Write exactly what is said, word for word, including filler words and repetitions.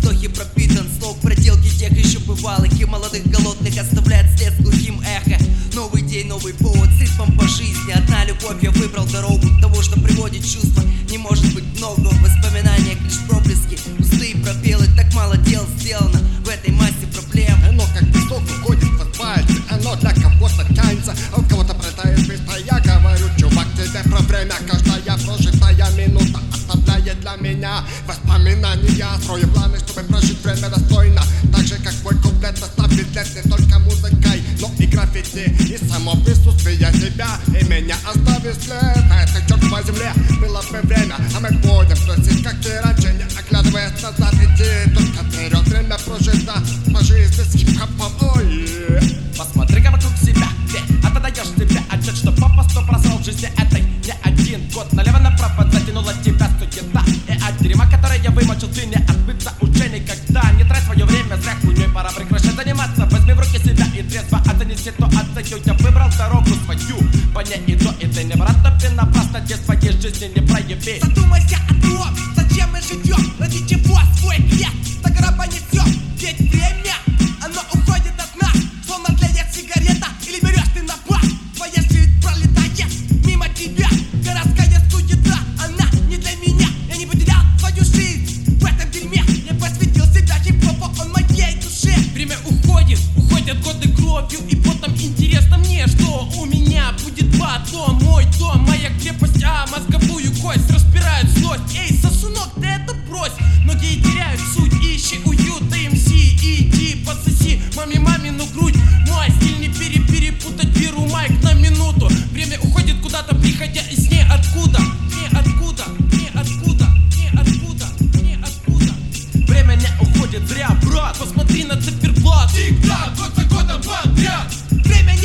вздохе пропитан слов проделки тех еще бывалых и молодых голодных оставляет след с глухим эхо. Новый день, новый повод, с ритмом по жизни. Одна любовь, я выбрал дорогу того, что приводит чувства. Не может быть много в воспоминаниях, лишь проблески, пустые пробелы. Так мало дел сделано в этой массе проблем. Оно как песок уходит под пальцы, оно для кого-то тянется, а у кого-то пролетает быстро. Я говорю, чувак, тебе про время. Каждая прожитая минута оставляет для меня воспоминания. Строю планы, чтобы прожить время достойно, так же как мой куплет оставит след не только музыкой, но и граффити. И само присутствие тебя и меня оставит след. Этой чертовой земле было бы время, а мы будем просить, как и раньше, не оглядываясь назад, идти только вперед. Время прожито по жизни с хип-хопом. Ой, посмотри-ка вокруг себя, ты отдаешь себе отчет, что попросту просрал в жизни этой не один год. Налево-направо затянула тебя суета и от дерьма, которое я вымочил, ты не отбыться уже никогда. Не трать свое время зря хуйней, пора прекращать заниматься. Возьми в руки себя и трезво оцени ситуацию. Я выбрал дорогу свою, по ней иду, и ты не братопи напрасно, где своей жизни не прояви. Задумайся о том, зачем мы живем, ради чего свой крест до гроба несем. Ведь время, оно уходит от нас, словно тлеет сигарета, или берешь ты на бас. Твоя жизнь пролетает мимо тебя, городская суета, она не для меня. Я не потерял свою жизнь в этом дерьме, я посвятил себя хип-хопу, он моей душе. Время уходит, уходят годы кровью и потом. Интересно мне, что у меня будет потом. Мой дом, моя крепость, а мозговую кость распирает злость. Эй, сосунок, ты это брось. Многие теряют суть, ищи уют, ДМС, иди пососи маме мамину грудь. Мой стиль не пере-перепутать, беру майк на минуту. Время уходит куда-то, приходя из ниоткуда. Ниоткуда, ниоткуда, ниоткуда, ниоткуда. Время не уходит зря, брат, Посмотри на циферблат, тик-так, год за годом подряд. Время